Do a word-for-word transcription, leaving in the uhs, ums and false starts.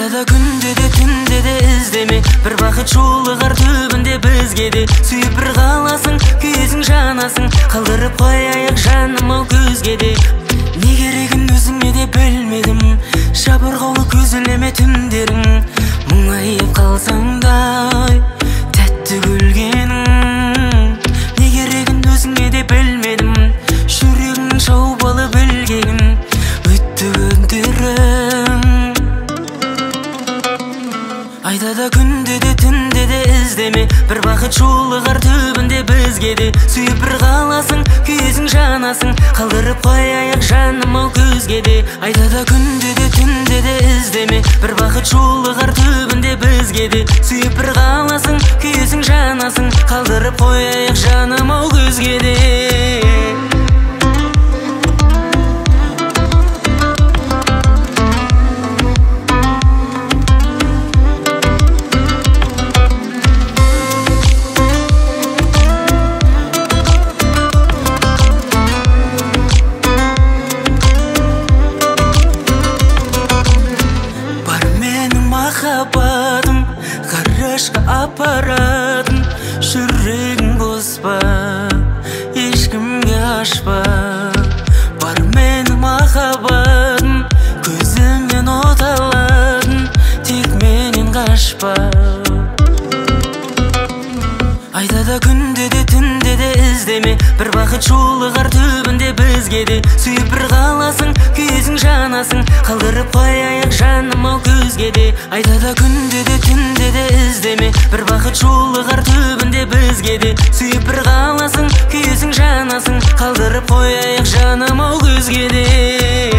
Айтады күнде де түнде де іздеме, бір бақыт жолығар түбінде бізге де. Сүйіп бір қаласың, күйесің жанасың, қалдырып қояйық жаным ау көзге де. Не керегін өзіңе де білмедім, жабырғаулы көзілеме түндерің. Мұңайып қалсаң дай тәтті күлгенің. Не керегін өзіңе де білмедім, жүрегің шаубалы білгегін. Өтті күндерің. Айтады күнде де түнде де іздеме, бір бақыт жолығар түбінде бізге де. Сүйіп бір қаласың, күйесің жанасың, қалдырып қояйық жаным ау көзге де. Айтады күнде де түнде де іздеме, бір бақыт жолығар түбінде бізге де. Сүйіп бір қаласың, күйесің жанасың, қалдырып қояйық жаным ау көзге де. Махаббатым ғарышқа апаратын, жүрегің бос па, ешкімге ашпа. Бар менің махаббатым, көзіңнен от алатын, тек менен қашпа. Айтады күнде де түнде де іздеме, бір бақыт жолығар түбінде бізге де. Сүйіп бір қаласың, күйесің жанасың, қалдырып қояйық жаным ау көзге де. Айтады күнде де түнде де іздеме, бір бақыт жолығар түбінде бізге де. Сүйіп бір қаласың, күйесің жанасың, қалдырып қояйық жаным ау көзге де.